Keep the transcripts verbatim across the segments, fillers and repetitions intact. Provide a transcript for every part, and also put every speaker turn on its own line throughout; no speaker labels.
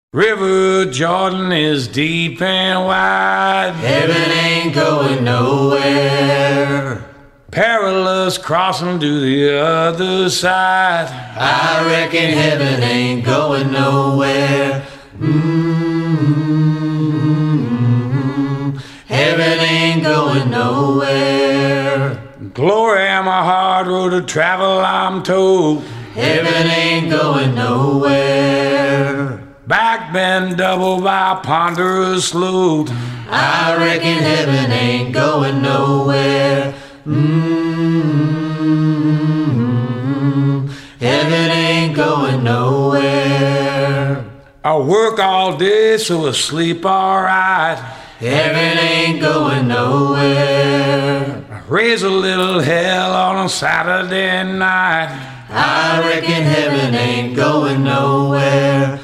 River Jordan is deep and wide.
Heaven ain't going nowhere.
Perilous crossing to the other side.
I reckon heaven ain't going nowhere. Mm-hmm. Heaven ain't going nowhere.
Glory am a hard road to travel, I'm told.
Heaven ain't going nowhere.
Back bend double by a ponderous load.
I reckon heaven ain't going nowhere. Mm-hmm. Heaven ain't going nowhere.
I work all day, so I sleep alright.
Heaven ain't going nowhere.
I raise a little hell on a Saturday night.
I reckon heaven ain't going nowhere.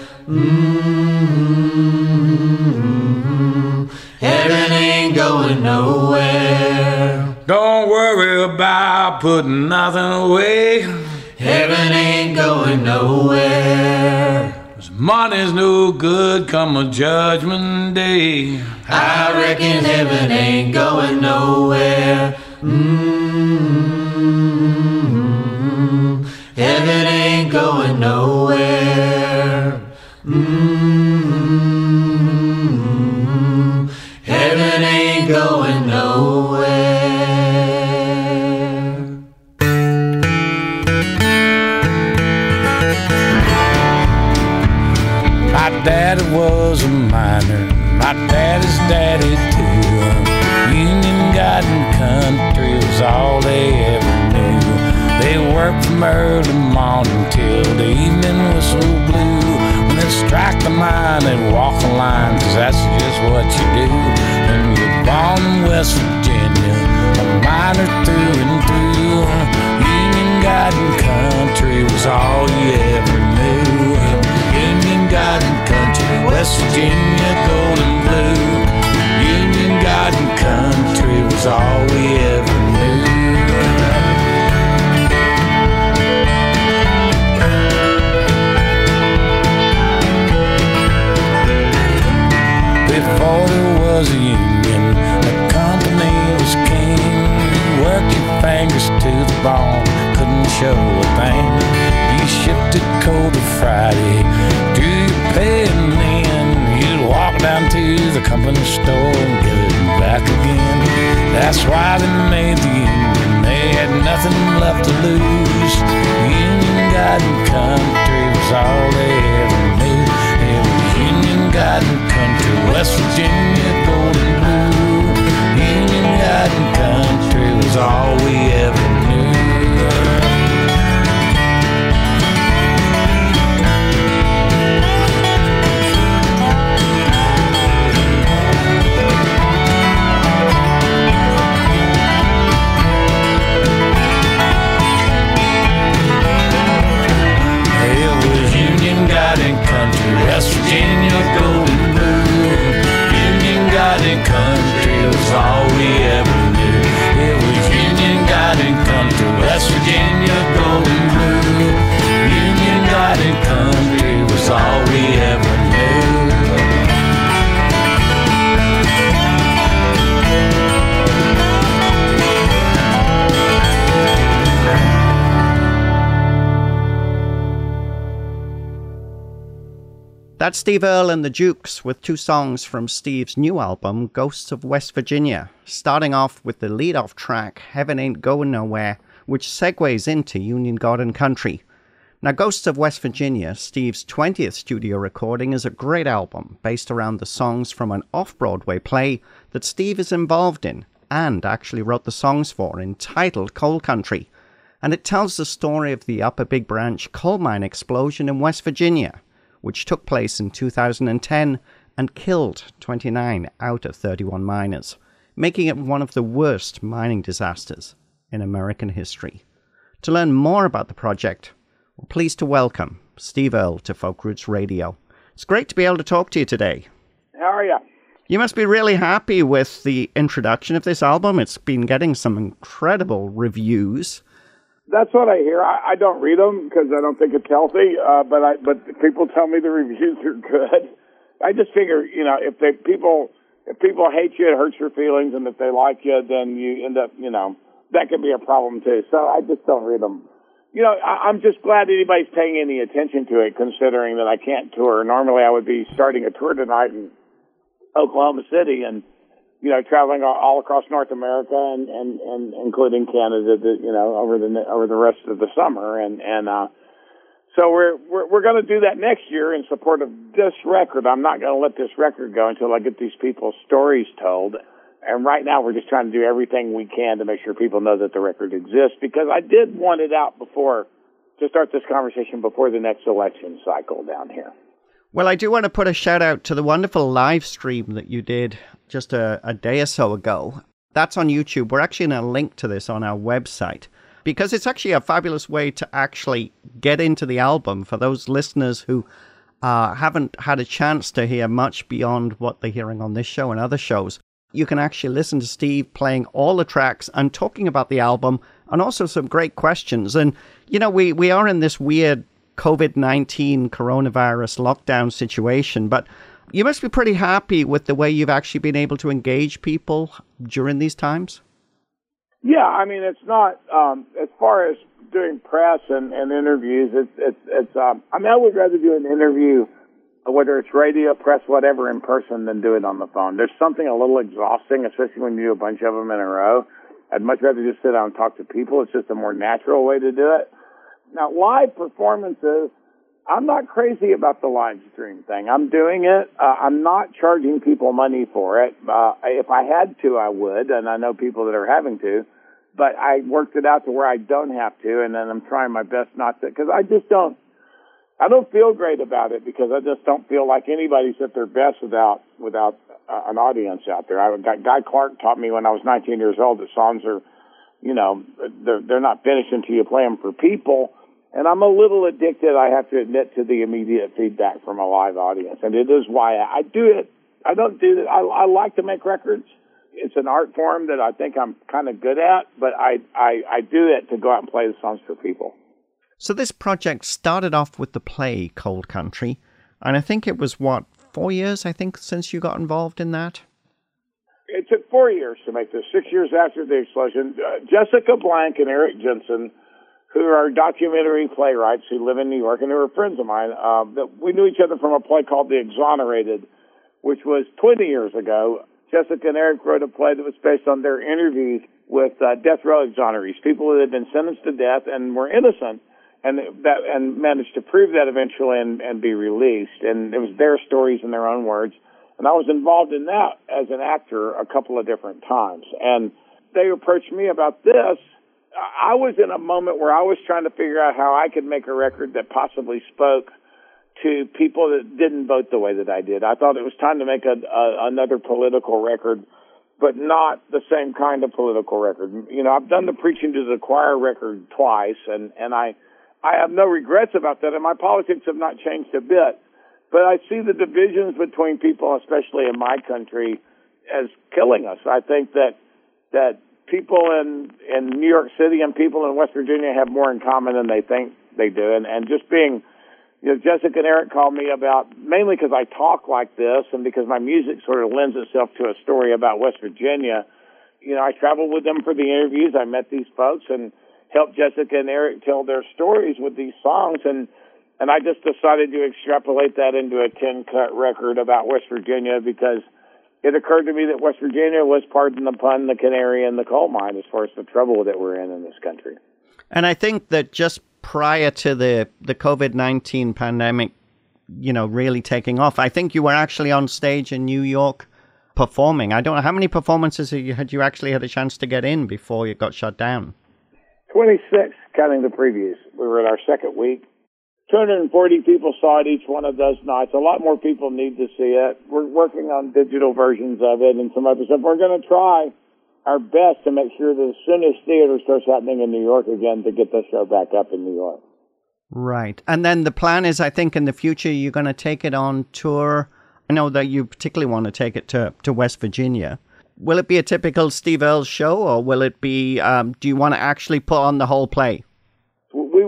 Mm-hmm. Heaven ain't going nowhere.
Don't worry about putting nothing away.
Heaven ain't going nowhere.
'Cause money's no good come a judgment day.
I reckon heaven ain't going nowhere. Mm-hmm. Heaven ain't going nowhere. Mm-hmm. Heaven ain't going nowhere.
My daddy was a miner, my daddy's daddy too. Union Garden Country was all they ever knew. They worked from early morning till the evening whistle blew. When they strike the mine, they'd walk the line, 'cause that's just what you do. When you're born in West Virginia, a miner through and through. Union Garden Country was all you ever knew. Union Garden Country, West Virginia, gold and blue. Union Garden Country was all we ever knew. Before there was a union, the company was king. Work your fingers to the bone, couldn't show a thing. You shipped it cold to Friday, do your pay and then you'd walk down to the company store and give it back again. That's why they made the union, they had nothing left to lose. Union Garden Country was all they ever knew. It was Union Garden Country, West Virginia, gold and blue. Union Garden Country was all we ever knew. Garden Country, West Virginia, gold and blue. Union Garden Country was all we ever knew. It was Union Garden Country, West Virginia, gold and blue. Union Garden Country was all we ever knew.
That's Steve Earle and the Jukes with two songs from Steve's new album, Ghosts of West Virginia, starting off with the lead-off track, Heaven Ain't Going Nowhere, which segues into Union Garden Country. Now, Ghosts of West Virginia, Steve's twentieth studio recording, is a great album based around the songs from an off-Broadway play that Steve is involved in and actually wrote the songs for, entitled Coal Country. And it tells the story of the Upper Big Branch coal mine explosion in West Virginia, which took place in two thousand ten and killed twenty-nine out of thirty-one miners, making it one of the worst mining disasters in American history. To learn more about the project, we're pleased to welcome Steve Earle to Folk Roots Radio. It's great to be able to talk to you today.
How are you?
You must be really happy with the introduction of this album. It's been getting some incredible reviews.
That's what I hear. I, I don't read them because I don't think it's healthy. Uh, but I, but people tell me the reviews are good. I just figure, you know, if they people if people hate you, it hurts your feelings, and if they like you, then you end up, you know, that could be a problem too. So I just don't read them. You know, I, I'm just glad anybody's paying any attention to it, considering that I can't tour. Normally, I would be starting a tour tonight in Oklahoma City, and you know, traveling all, all across North America and, and, and including Canada, the, you know, over the over the rest of the summer, and and uh, so we're we're, we're going to do that next year in support of this record. I'm not going to let this record go until I get these people's stories told. And right now, we're just trying to do everything we can to make sure people know that the record exists, because I did want it out before to start this conversation before the next election cycle down here.
Well, I do want to put a shout out to the wonderful live stream that you did just a, a day or so ago. That's on YouTube. We're actually going to link to this on our website, because it's actually a fabulous way to actually get into the album for those listeners who uh, haven't had a chance to hear much beyond what they're hearing on this show and other shows. You can actually listen to Steve playing all the tracks and talking about the album, and also some great questions. And, you know, we, we are in this weird COVID nineteen coronavirus lockdown situation, but you must be pretty happy with the way you've actually been able to engage people during these times.
Yeah, I mean, it's not, um, as far as doing press and, and interviews, it's, it's, it's, um, I mean, I would rather do an interview, whether it's radio, press, whatever, in person than do it on the phone. There's something a little exhausting, especially when you do a bunch of them in a row. I'd much rather just sit down and talk to people. It's just a more natural way to do it. Now, live performances, I'm not crazy about the live stream thing. I'm doing it. Uh, I'm not charging people money for it. Uh, if I had to, I would, and I know people that are having to. But I worked it out to where I don't have to, and then I'm trying my best not to, because I just don't, I don't feel great about it, because I just don't feel like anybody's at their best without without uh, an audience out there. I, Guy Clark taught me when I was nineteen years old that songs are, you know, they're, they're not finished until you play them for people. And I'm a little addicted, I have to admit, to the immediate feedback from a live audience. And it is why I do it. I don't do it. I, I like to make records. It's an art form that I think I'm kind of good at, but I, I, I do it to go out and play the songs for people.
So this project started off with the play Cold Country, and I think it was, what, four years, I think, since you got involved in that?
It took four years to make this, six years after the explosion. Uh, Jessica Blank and Eric Jensen, who are documentary playwrights who live in New York, and they were friends of mine. Uh, that we knew each other from a play called The Exonerated, which was twenty years ago. Jessica and Eric wrote a play that was based on their interviews with uh, death row exonerees, people that had been sentenced to death and were innocent, and that and managed to prove that eventually and, and be released. And it was their stories in their own words. And I was involved in that as an actor a couple of different times. And they approached me about this. I was in a moment where I was trying to figure out how I could make a record that possibly spoke to people that didn't vote the way that I did. I thought it was time to make a, a, another political record, but not the same kind of political record. You know, I've done the Preaching to the Choir record twice, and, and I, I have no regrets about that, and my politics have not changed a bit. But I see the divisions between people, especially in my country, as killing us. I think that that people in, in New York City and people in West Virginia have more in common than they think they do. And, and just being, you know, Jessica and Eric called me about, mainly because I talk like this and because my music sort of lends itself to a story about West Virginia. You know, I traveled with them for the interviews. I met these folks and helped Jessica and Eric tell their stories with these songs. And, and I just decided to extrapolate that into a ten-cut record about West Virginia, because it occurred to me that West Virginia was, pardon the pun, the canary in the coal mine as far as the trouble that we're in in this country.
And I think that just prior to the, the COVID nineteen pandemic, you know, really taking off, I think you were actually on stage in New York performing. I don't know, how many performances had you, had you actually had a chance to get in before you got shut down?
twenty-six, counting the previews. We were in our second week. two hundred forty people saw it each one of those nights. A lot more people need to see it. We're working on digital versions of it and some other stuff. We're going to try our best to make sure that as soon as theater starts happening in New York again, to get the show back up in New York.
Right. And then the plan is, I think, in the future, you're going to take it on tour. I know that you particularly want to take it to, to West Virginia. Will it be a typical Steve Earle show, or will it be, um, do you want to actually put on the whole play?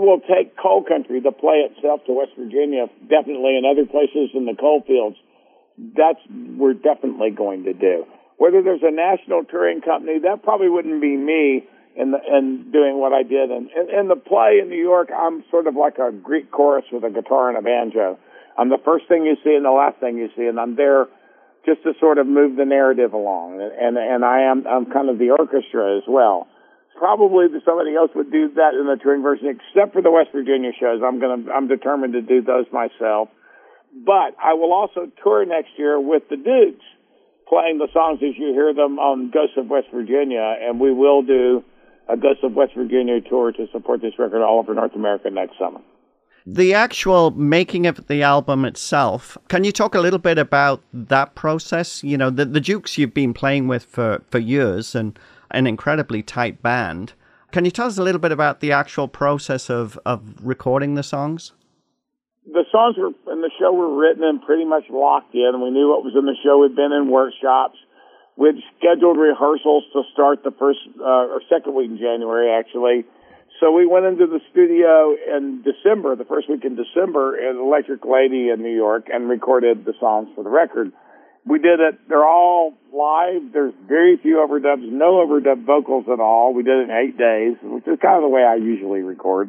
will take Coal Country, the play itself, to West Virginia, definitely, and other places in the coal fields. That's we're definitely going to do. Whether there's a national touring company, that probably wouldn't be me in the, in doing what I did. And in the play in New York, I'm sort of like a Greek chorus with a guitar and a banjo. I'm the first thing you see and the last thing you see, and I'm there just to sort of move the narrative along. And and I am I'm kind of the orchestra as well. Probably somebody else would do that in the touring version, except for the West Virginia shows. I'm gonna I'm determined to do those myself. But I will also tour next year with the Dukes, playing the songs as you hear them on Ghosts of West Virginia, and we will do a Ghosts of West Virginia tour to support this record all over North America next summer.
The actual making of the album itself, can you talk a little bit about that process? You know, the, the Dukes you've been playing with for, for years and an incredibly tight band. Can you tell us a little bit about the actual process of, of recording the songs?
The songs were in the show were written and pretty much locked in. We knew what was in the show. We'd been in workshops. We'd scheduled rehearsals to start the first uh, or second week in January, actually. So we went into the studio in December, the first week in December, at Electric Lady in New York, and recorded the songs for the record. We did it. They're all live. There's very few overdubs, no overdub vocals at all. We did it in eight days, which is kind of the way I usually record.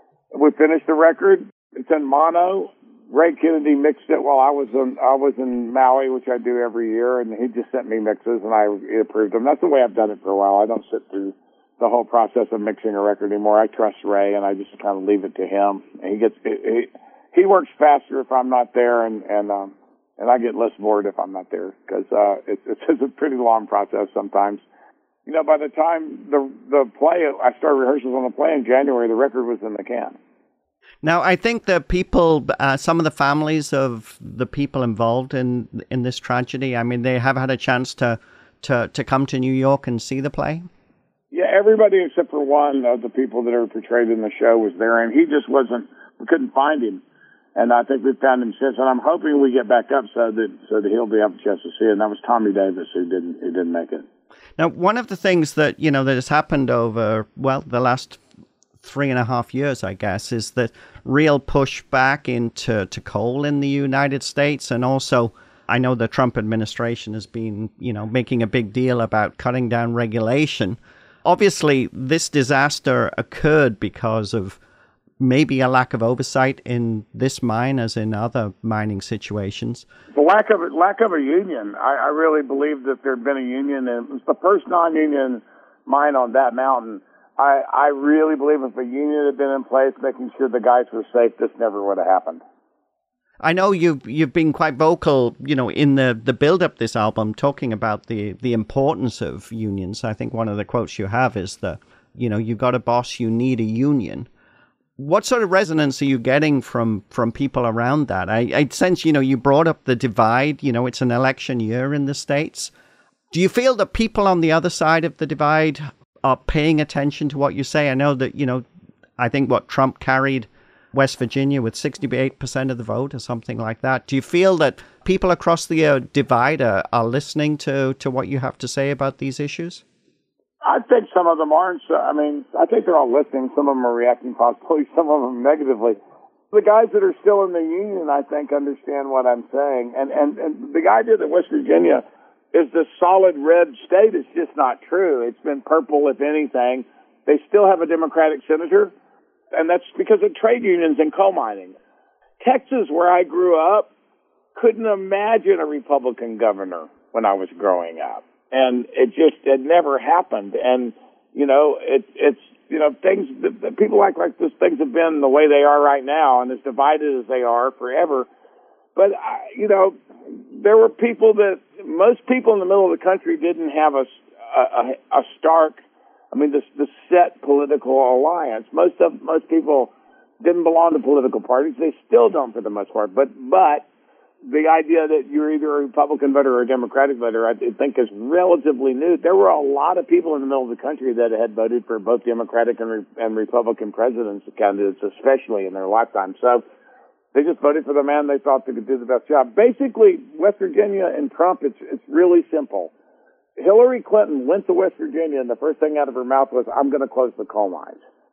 We finished the record. It's in mono. Ray Kennedy mixed it while I was in, I was in Maui, which I do every year, and he just sent me mixes, and I approved them. That's the way I've done it for a while. I don't sit through the whole process of mixing a record anymore. I trust Ray, and I just kind of leave it to him. And he gets he he works faster if I'm not there, and and um and I get less bored if I'm not there, because uh, it's it's a pretty long process sometimes. You know, by the time the the play, I started rehearsals on the play in January, the record was in the can.
Now, I think the people, uh, some of the families of the people involved in in this tragedy, I mean, they have had a chance to, to, to come to New York and see the play?
Yeah, everybody except for one of the people that are portrayed in the show was there, and he just wasn't, we couldn't find him. And I think we've found him since, and I'm hoping we get back up so that so that he'll be able to chance to see it. And that was Tommy Davis who didn't, who didn't make it.
Now, one of the things that, you know, that has happened over, well, the last three and a half years, I guess, is the real push back into to coal in the United States. And also, I know the Trump administration has been, you know, making a big deal about cutting down regulation. Obviously, this disaster occurred because of maybe a lack of oversight in this mine as in other mining situations.
The lack of lack of a union. I, I really believe that there had been a union, and it was the first non-union mine on that mountain. I, I really believe if a union had been in place, making sure the guys were safe, this never would have happened.
I know you've you've been quite vocal, you know, in the, the build-up this album, talking about the, the importance of unions. I think one of the quotes you have is that, you know, you've got a boss, you need a union. What sort of resonance are you getting from, from people around that? I, I sense, you know, you brought up the divide. You know, it's an election year in the States. Do you feel that people on the other side of the divide are paying attention to what you say? I know that, you know, I think what Trump carried West Virginia with sixty-eight percent of the vote or something like that. Do you feel that people across the uh, divide are, are listening to, to what you have to say about these issues?
I think some of them aren't. I mean, I think they're all listening. Some of them are reacting positively, some of them negatively. The guys that are still in the union, I think, understand what I'm saying. And, and, and the idea that West Virginia is the solid red state is just not true. It's been purple, if anything. They still have a Democratic senator, and that's because of trade unions and coal mining. Texas, where I grew up, couldn't imagine a Republican governor when I was growing up. And it just, it never happened. And, you know, it, it's, you know, things, people act like this, things have been the way they are right now and as divided as they are forever. But, you know, there were people that, most people in the middle of the country didn't have a, a, a stark, I mean, the, the set political alliance. Most of, most people didn't belong to political parties. They still don't for the most part. But, but the idea that you're either a Republican voter or a Democratic voter, I think is relatively new. There were a lot of people in the middle of the country that had voted for both Democratic and, Re- and Republican presidents candidates, especially in their lifetime. So they just voted for the man they thought that could do the best job. Basically, West Virginia and Trump, it's, it's really simple. Hillary Clinton went to West Virginia, and the first thing out of her mouth was, I'm going to close the coal mines.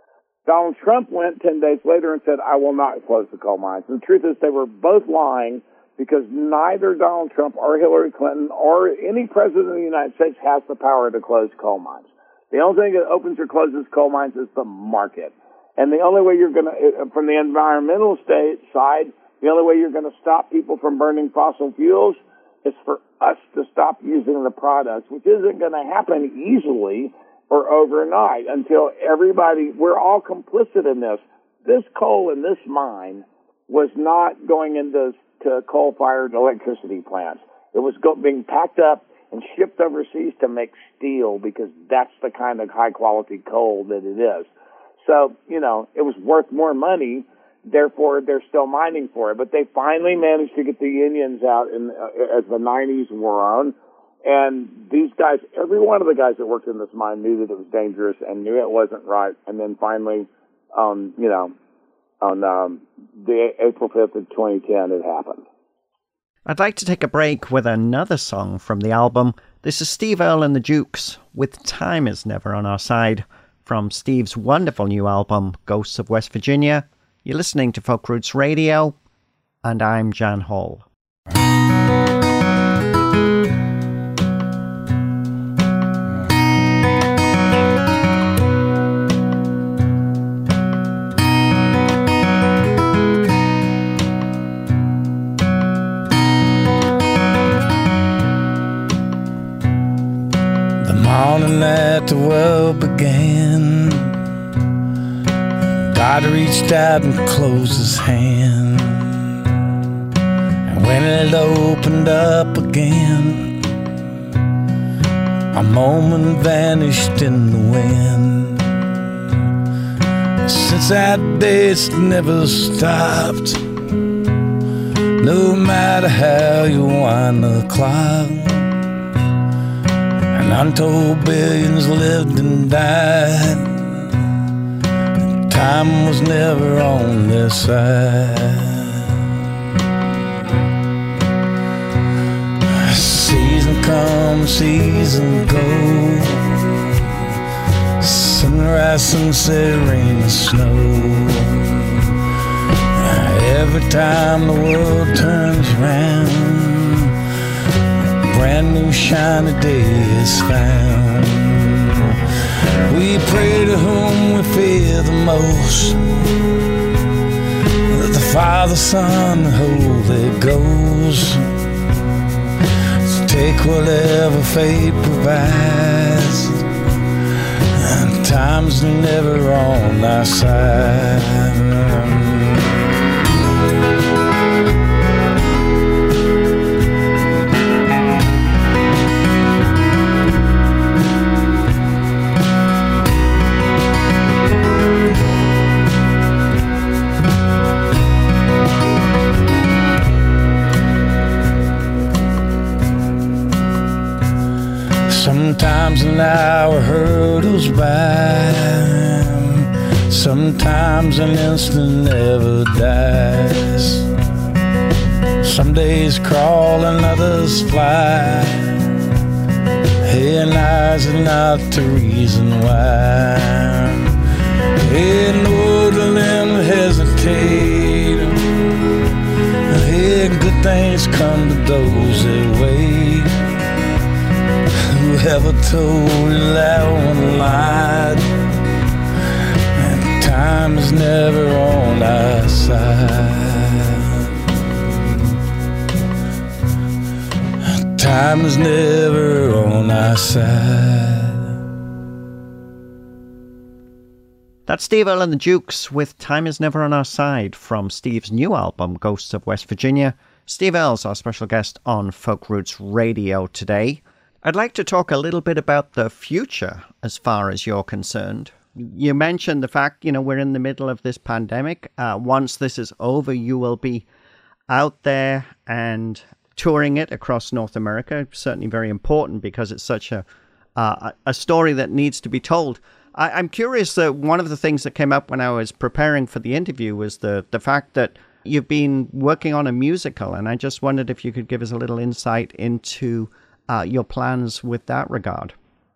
Donald Trump went ten days later and said, I will not close the coal mines. And the truth is they were both lying because neither Donald Trump or Hillary Clinton or any president of the United States has the power to close coal mines. The only thing that opens or closes coal mines is the market. And the only way you're going to, from the environmental state side, the only way you're going to stop people from burning fossil fuels is for us to stop using the products, which isn't going to happen easily or overnight until everybody, we're all complicit in this. This coal in this mine was not going into to coal-fired electricity plants. It was go, being packed up and shipped overseas to make steel because that's the kind of high-quality coal that it is. So, you know, it was worth more money, therefore they're still mining for it. But they finally managed to get the unions out in, uh, as the nineties wore on. And these guys, every one of the guys that worked in this mine knew that it was dangerous and knew it wasn't right. And then finally, um, you know, on um, the April fifth of twenty ten, it happened.
I'd like to take a break with another song from the album. This is Steve Earle and the Dukes with Time Is Never on Our Side from Steve's wonderful new album, Ghosts of West Virginia. You're listening to Folk Roots Radio, and I'm Jan Hall.
Morning that the world began, God reached out and closed his hand. And when it opened up again, a moment vanished in the wind. Since that day it's never stopped, no matter how you wind the clock. Untold billions lived and died. Time was never on their side. Season come, season go. Sunrise, sunset, rain and snow. Every time the world turns around, brand new shiny day is found. We pray to whom we fear the most, the Father, Son, and Holy Ghost. So take whatever fate provides, and time's never on our side. Sometimes an hour hurtles by, sometimes an instant never dies. Some days crawl and others fly. Hey, and ours are not the reason why. Hey, no to them hesitate. Hey, good things come to those that wait. Whoever told you that one lied, and time is never on our side. Time is never on our side.
That's Steve Earle and the Dukes with Time Is Never on Our Side from Steve's new album, Ghosts of West Virginia. Steve Earle's our special guest on Folk Roots Radio today. I'd like to talk a little bit about the future as far as you're concerned. You mentioned the fact, you know, we're in the middle of this pandemic. Uh, once this is over, you will be out there and touring it across North America. Certainly very important because it's such a uh, a story that needs to be told. I, I'm curious that one of the things that came up when I was preparing for the interview was the, the fact that you've been working on a musical, and I just wondered if you could give us a little insight into Uh, your plans with that regard.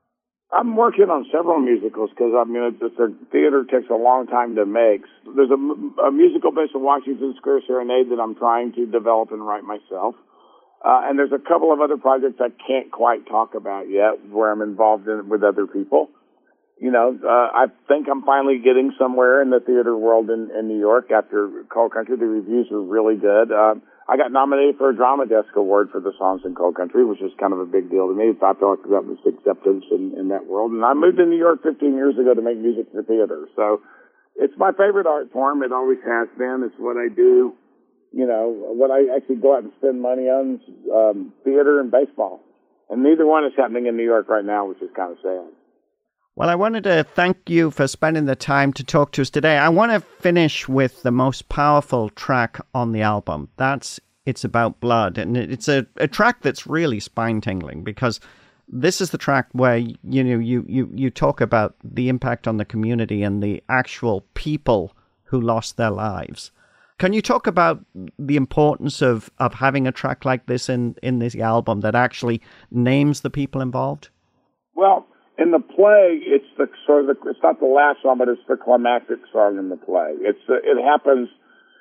I'm working on several musicals because I mean, it's, it's a theater takes a long time to make. There's a, a musical based on Washington Square Serenade that I'm trying to develop and write myself. Uh, and there's a couple of other projects I can't quite talk about yet where I'm involved in with other people. You know, uh, I think I'm finally getting somewhere in the theater world in, in New York after Cold Country. The reviews were really good. Uh, I got nominated for a Drama Desk Award for the songs in Cold Country, which is kind of a big deal to me. I felt like that was acceptance in, in that world. And I moved to New York fifteen years ago to make music for theater. So it's my favorite art form. It always has been. It's what I do. You know, what I actually go out and spend money on, um, theater and baseball. And neither one is happening in New York right now, which is kind of sad.
Well, I wanted to thank you for spending the time to talk to us today. I want to finish with the most powerful track on the album. That's It's About Blood. And it's a, a track that's really spine-tingling because this is the track where, you know, you, you, you talk about the impact on the community and the actual people who lost their lives. Can you talk about the importance of, of having a track like this in, in this album that actually names the people involved?
Well, in the play, it's the sort of the, it's not the last song, but it's the climactic song in the play. It's uh, it happens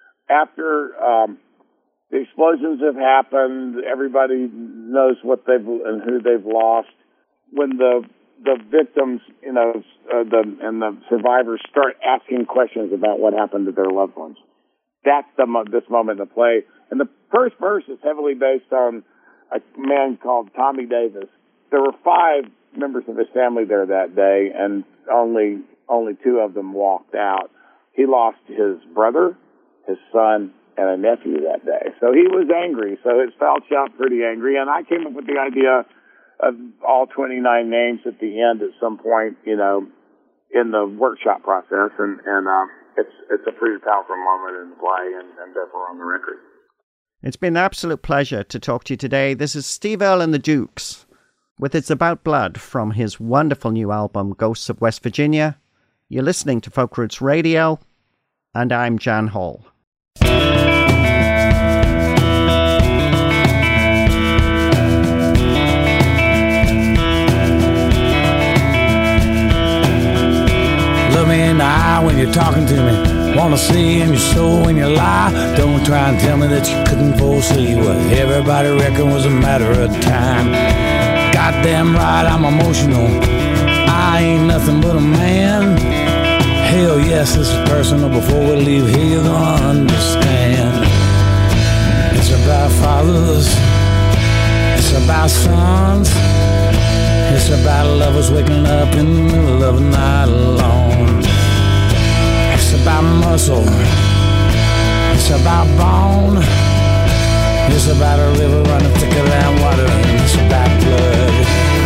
after um, the explosions have happened. Everybody knows what they've and who they've lost. When the the victims, you know, uh, the and the survivors start asking questions about what happened to their loved ones. That's the this moment in the play, and the first verse is heavily based on a man called Tommy Davis. There were five members of his family there that day, and only only two of them walked out. He lost his brother, his son, and a nephew that day. So he was angry. So it felt out pretty angry. And I came up with the idea of all twenty-nine names at the end at some point, you know, in the workshop process. And, and uh, it's it's a pretty powerful moment in the play and, and therefore on the record.
It's been an absolute pleasure to talk to you today. This is Steve Earle and the Dukes with It's About Blood from his wonderful new album, Ghosts of West Virginia. You're listening to Folk Roots Radio, and I'm Jan Hall.
Look me in the eye when you're talking to me. Wanna see in your soul when you lie. Don't try and tell me that you couldn't foresee what everybody reckoned was a matter of time. Goddamn right, I'm emotional. I ain't nothing but a man. Hell yes, this is personal. Before we leave here, you're gonna understand. It's about fathers. It's about sons. It's about lovers waking up in the middle of the night alone. It's about muscle. It's about bone. It's about a river running thicker than water, and it's about blood.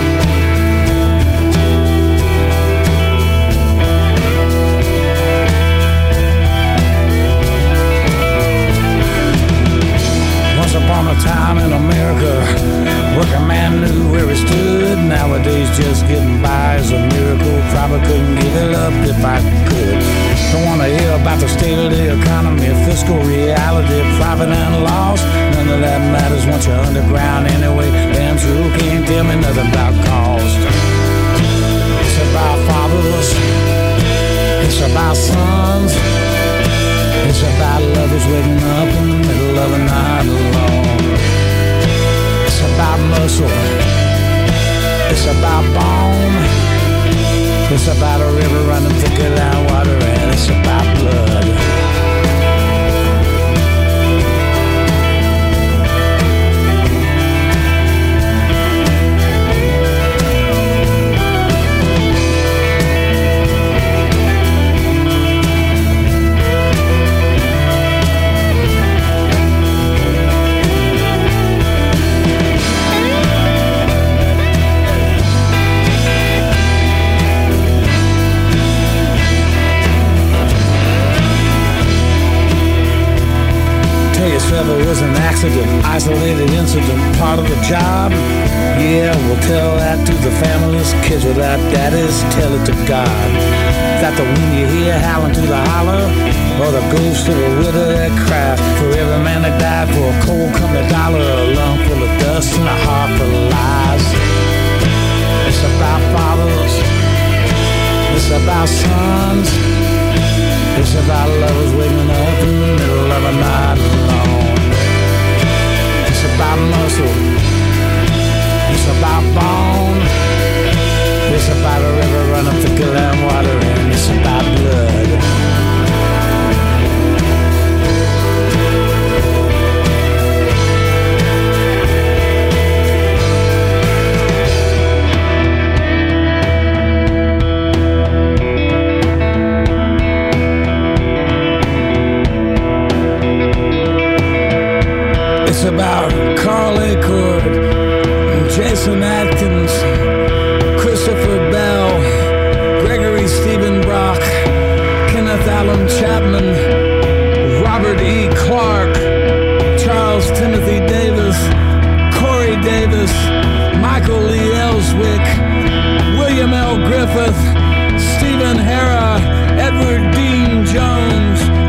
Once upon a time in America, working man knew where he stood. Nowadays just getting by is a miracle. Probably couldn't give it up if I could. Don't wanna hear about the state of the economy, fiscal reality, profit and loss. None of that matters once you're underground anyway. Damn true, can't tell me nothing about cost. It's about fathers. It's about sons. It's about lovers waking up in the middle of the night alone. It's about muscle. It's about bone. It's about a river running thicker than water, and it's about blood. It was an accident, isolated incident, part of the job. Yeah, we'll tell that to the families, kids without daddies, tell it to God. That the wind you hear howling through the holler, or the ghost of a widow that cries for every man that died for a cold company dollar, a lung full of dust and a heart full of lies. It's about fathers. about lovers waking up in the middle of a night alone. It's about muscle. It's about bone. It's about a river run up the Glen water, and it's about blood. It's about Carl Acord, Jason Atkins, Christopher Bell, Gregory Stephen Brock, Kenneth Allen Chapman, Robert E. Clark, Charles Timothy Davis, Corey Davis, Michael Lee Ellswick, William L. Griffith, Stephen Hara, Edward Dean Jones,